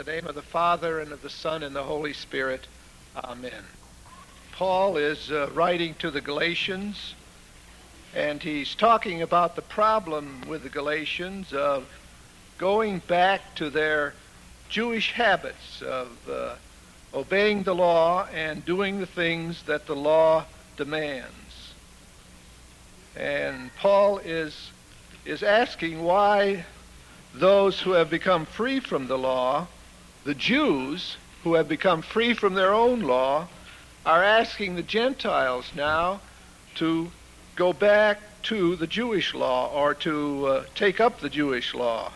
the name of the Father, and of the Son, and the Holy Spirit. Amen. Paul is writing to the Galatians, and he's talking about the problem with the Galatians of going back to their Jewish habits of obeying the law and doing the things that the law demands. And Paul is asking why those who have become free from the law, the Jews who have become free from their own law, are asking the Gentiles now to go back to the Jewish law or to take up the Jewish law.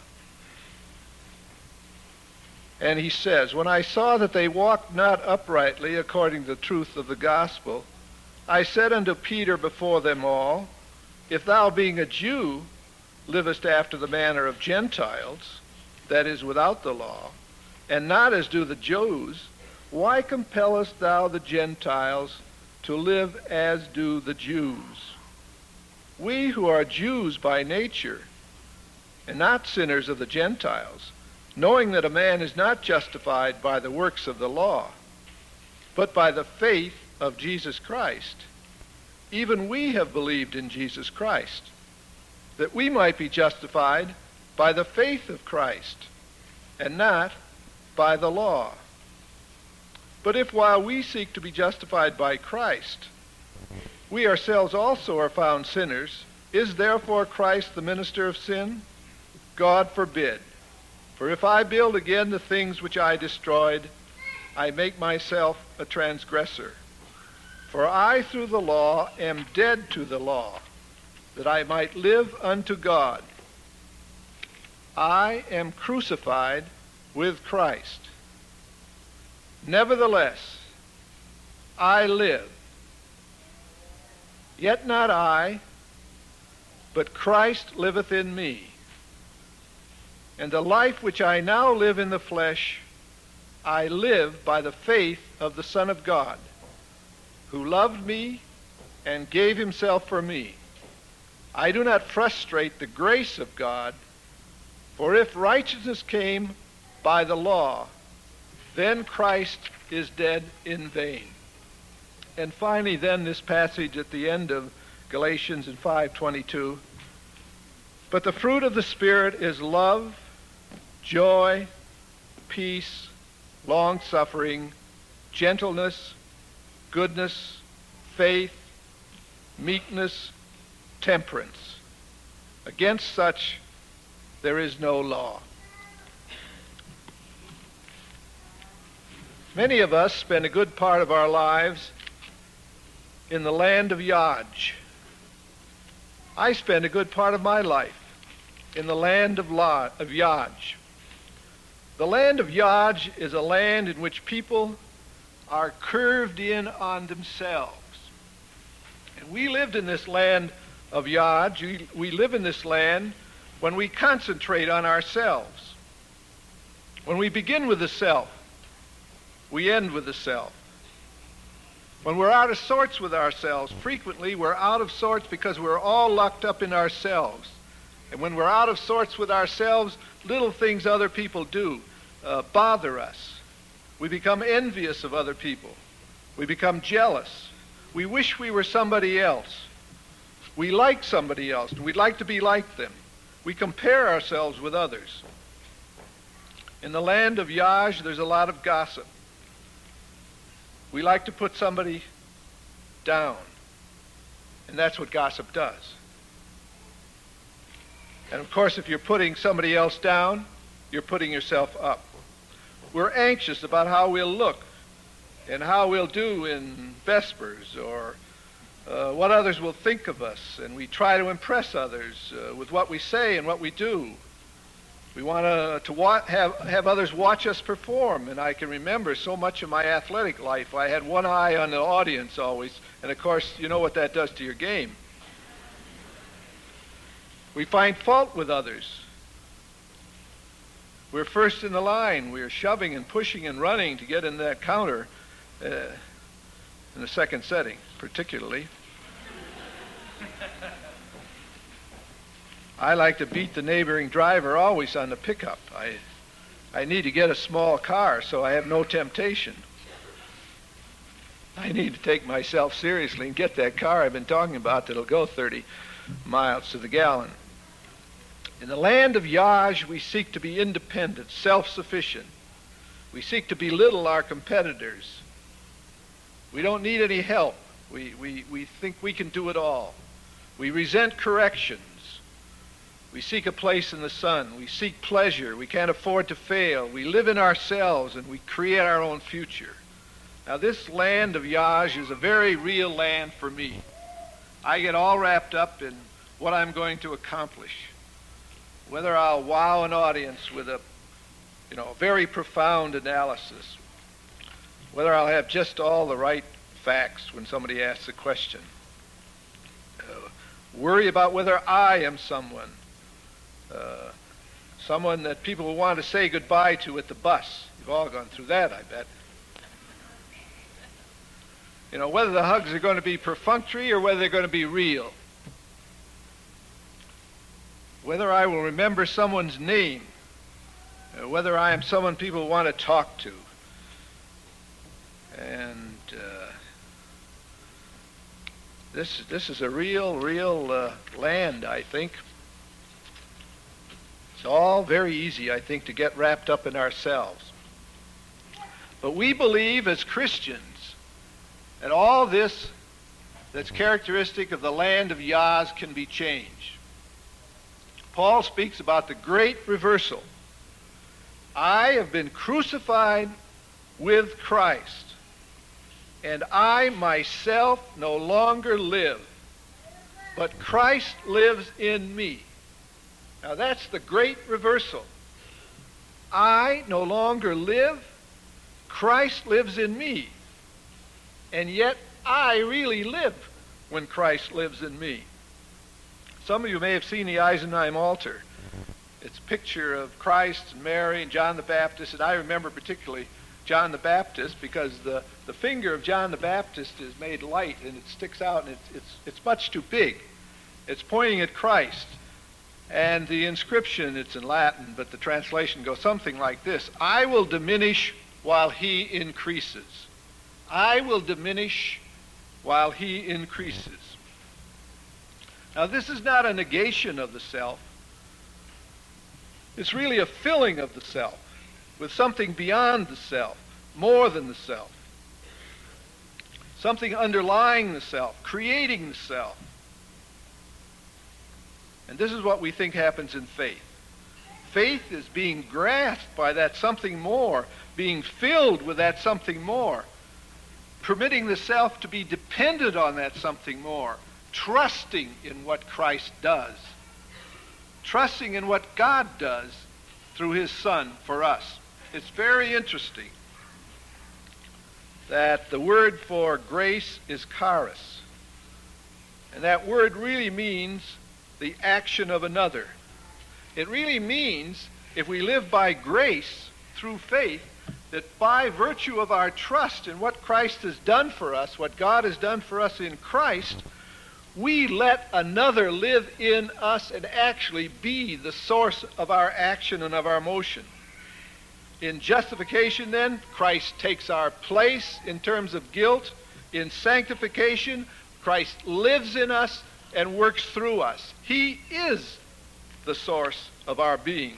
And he says, "When I saw that they walked not uprightly according to the truth of the gospel, I said unto Peter before them all, If thou, being a Jew, livest after the manner of Gentiles, that is, without the law, and not as do the Jews, why compellest thou the Gentiles to live as do the Jews? We who are Jews by nature, and not sinners of the Gentiles, knowing that a man is not justified by the works of the law, but by the faith of Jesus Christ, even we have believed in Jesus Christ, that we might be justified by the faith of Christ, and not by the law. But if while we seek to be justified by Christ, we ourselves also are found sinners, is therefore Christ the minister of sin? God forbid. For if I build again the things which I destroyed, I make myself a transgressor. For I through the law am dead to the law, that I might live unto God. I am crucified with Christ. Nevertheless, I live. Yet not I, but Christ liveth in me. And the life which I now live in the flesh, I live by the faith of the Son of God, who loved me and gave himself for me. I do not frustrate the grace of God, for if righteousness came by the law, then Christ is dead in vain." And finally then this passage at the end of Galatians in 5:22. "But the fruit of the Spirit is love, joy, peace, long-suffering, gentleness, goodness, faith, meekness, temperance. Against such there is no law." Many of us spend a good part of our lives in the land of Yaj. I spend a good part of my life in the land of Yaj. The land of Yaj is a land in which people are curved in on themselves. And we lived in this land of Yaj. We live in this land when we concentrate on ourselves. When we begin with the self, we end with the self. When we're out of sorts with ourselves, frequently we're out of sorts because we're all locked up in ourselves. And when we're out of sorts with ourselves, little things other people do bother us. We become envious of other people. We become jealous. We wish we were somebody else. We like somebody else. We'd like to be like them. We compare ourselves with others. In the land of Yaj, there's a lot of gossip. We like to put somebody down. And that's what gossip does. And of course, if you're putting somebody else down, you're putting yourself up. We're anxious about how we'll look and how we'll do in Vespers, or what others will think of us. And we try to impress others with what we say and what we do. We want to have others watch us perform. And I can remember so much of my athletic life, I had one eye on the audience always. And of course, you know what that does to your game. We find fault with others. We're first in the line. We're shoving and pushing and running to get in that counter in the second setting, particularly. I like to beat the neighboring driver always on the pickup. I need to get a small car so I have no temptation. I need to take myself seriously and get that car I've been talking about that'll go 30 miles to the gallon. In the land of Yaj, we seek to be independent, self-sufficient. We seek to belittle our competitors. We don't need any help. We think we can do it all. We resent corrections. We seek a place in the sun. We seek pleasure. We can't afford to fail. We live in ourselves and we create our own future. Now, this land of Yaj is a very real land for me. I get all wrapped up in what I'm going to accomplish. Whether I'll wow an audience with a very profound analysis. Whether I'll have just all the right facts when somebody asks a question. Worry about whether I am someone that people will want to say goodbye to at the bus. You've all gone through that, I bet. Whether the hugs are going to be perfunctory or whether they're going to be real. Whether I will remember someone's name. Whether I am someone people want to talk to. And this is a real land, I think. It's all very easy, I think, to get wrapped up in ourselves. But we believe as Christians that all this that's characteristic of the land of Yaz can be changed. Paul speaks about the great reversal. I have been crucified with Christ, and I myself no longer live, but Christ lives in me. Now that's the great reversal. I no longer live, Christ lives in me. And yet I really live when Christ lives in me. Some of you may have seen the Eisenheim altar. It's a picture of Christ and Mary and John the Baptist, and I remember particularly John the Baptist because the finger of John the Baptist is made light and it sticks out and it's much too big. It's pointing at Christ. And the inscription, it's in Latin, but the translation goes something like this: I will diminish while he increases. I will diminish while he increases. Now this is not a negation of the self. It's really a filling of the self with something beyond the self, more than the self. Something underlying the self, creating the self. And this is what we think happens in faith. Faith is being grasped by that something more, being filled with that something more, permitting the self to be dependent on that something more, trusting in what Christ does, trusting in what God does through his Son for us. It's very interesting that the word for grace is charis. And that word really means the action of another. It really means, if we live by grace through faith, that by virtue of our trust in what Christ has done for us, what God has done for us in Christ, we let another live in us and actually be the source of our action and of our motion. In justification, then, Christ takes our place in terms of guilt. In sanctification, Christ lives in us and works through us. He is the source of our being.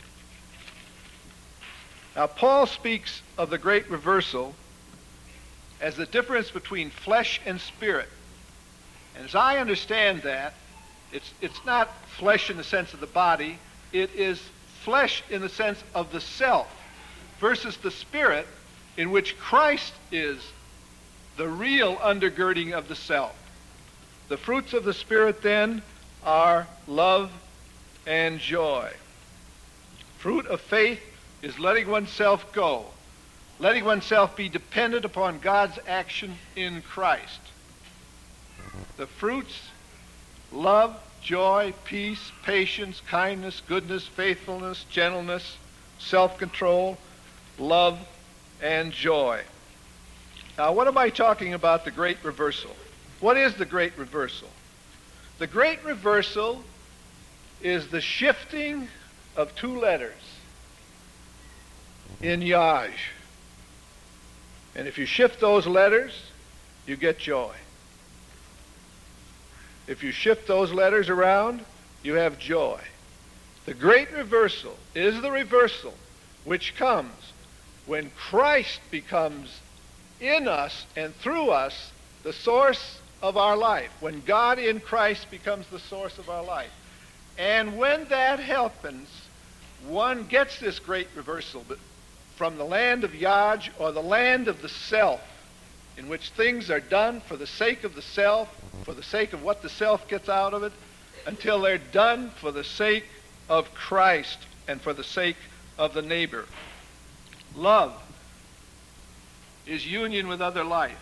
Now, Paul speaks of the great reversal as the difference between flesh and spirit. And as I understand that, it's not flesh in the sense of the body, it is flesh in the sense of the self versus the spirit in which Christ is the real undergirding of the self. The fruits of the Spirit, then, are love and joy. Fruit of faith is letting oneself go, letting oneself be dependent upon God's action in Christ. The fruits, love, joy, peace, patience, kindness, goodness, faithfulness, gentleness, self-control, love, and joy. Now, what am I talking about the great reversal? What is the great reversal? The great reversal is the shifting of two letters. in Yaj. And if you shift those letters, you get joy. If you shift those letters around, you have joy. The great reversal is the reversal which comes when Christ becomes in us and through us the source of our life. When God in Christ becomes the source of our life. And when that happens, one gets this great reversal from the land of Yaj, or the land of the self, in which things are done for the sake of the self, for the sake of what the self gets out of it, until they're done for the sake of Christ and for the sake of the neighbor. Love is union with other life.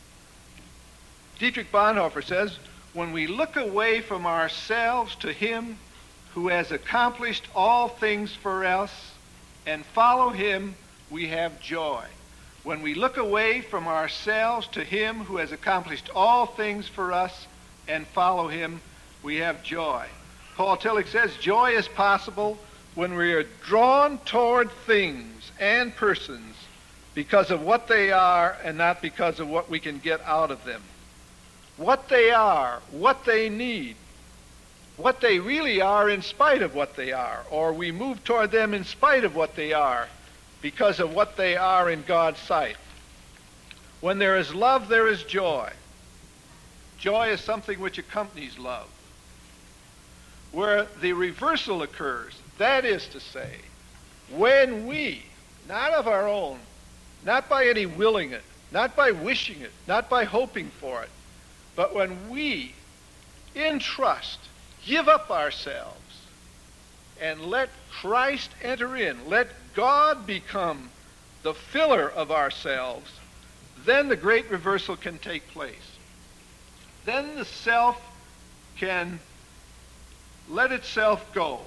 Dietrich Bonhoeffer says, when we look away from ourselves to him who has accomplished all things for us and follow him, we have joy. When we look away from ourselves to him who has accomplished all things for us and follow him, we have joy. Paul Tillich says, joy is possible when we are drawn toward things and persons because of what they are and not because of what we can get out of them. What they are, what they need, what they really are in spite of what they are, or we move toward them in spite of what they are because of what they are in God's sight. When there is love, there is joy. Joy is something which accompanies love. Where the reversal occurs, that is to say, when we, not of our own, not by any willing it, not by wishing it, not by hoping for it, but when we, in trust, give up ourselves and let Christ enter in, let God become the filler of ourselves, then the great reversal can take place. Then the self can let itself go.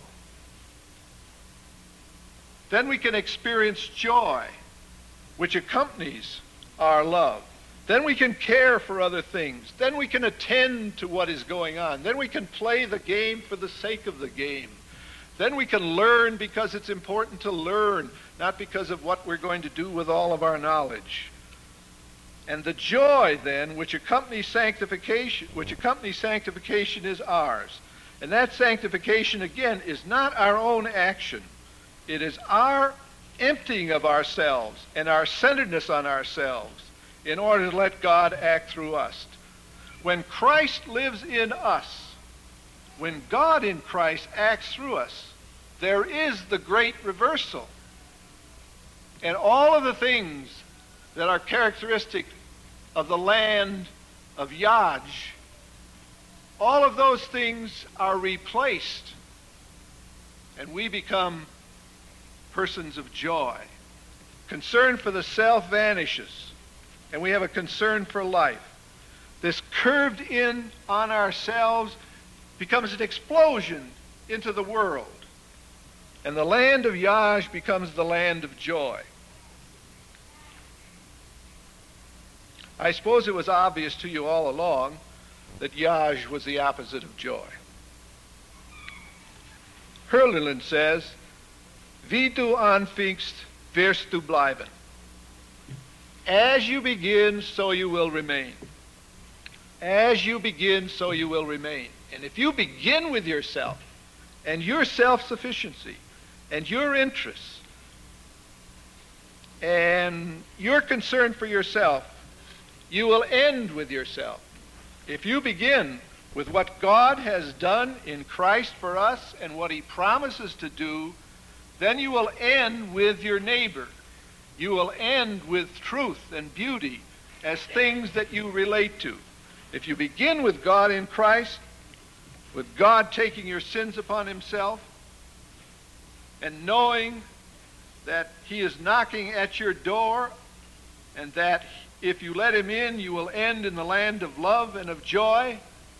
Then we can experience joy, which accompanies our love. Then we can care for other things. Then we can attend to what is going on. Then we can play the game for the sake of the game. Then we can learn because it's important to learn, not because of what we're going to do with all of our knowledge. And the joy then which accompanies sanctification, is ours. And that sanctification, again, is not our own action. It is our emptying of ourselves and our centeredness on ourselves in order to let God act through us. When Christ lives in us, when God in Christ acts through us, there is the great reversal. And all of the things that are characteristic of the land of Yaj, all of those things are replaced, and we become persons of joy. Concern for the self vanishes, and we have a concern for life. This curved in on ourselves becomes an explosion into the world, and the land of Yaj becomes the land of joy. I suppose it was obvious to you all along that Yaj was the opposite of joy. Hölderlin says, Wie du anfingst, wirst du bleiben. As you begin, so you will remain. As you begin, so you will remain. And if you begin with yourself and your self-sufficiency and your interests and your concern for yourself, you will end with yourself. If you begin with what God has done in Christ for us and what he promises to do, then you will end with your neighbor. You will end with truth and beauty as things that you relate to. If you begin with God in Christ, with God taking your sins upon himself, and knowing that he is knocking at your door, and that if you let him in, you will end in the land of love and of joy,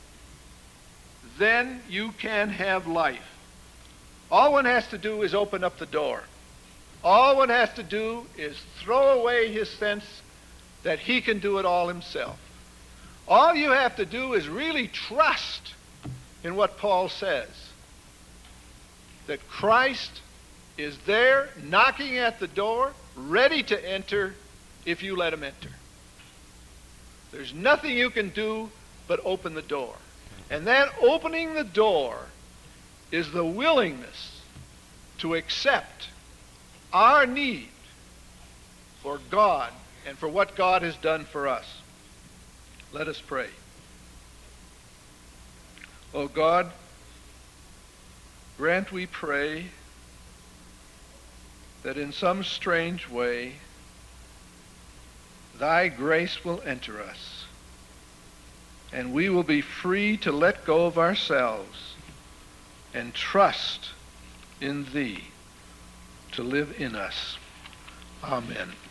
then you can have life. All one has to do is open up the door. All one has to do is throw away his sense that he can do it all himself. All you have to do is really trust in what Paul says, that Christ is there knocking at the door, ready to enter if you let him enter. There's nothing you can do but open the door. And that opening the door is the willingness to accept our need for God and for what God has done for us. Let us pray. Oh God, grant, we pray, that in some strange way thy grace will enter us, and we will be free to let go of ourselves and trust in thee to live in us. Amen.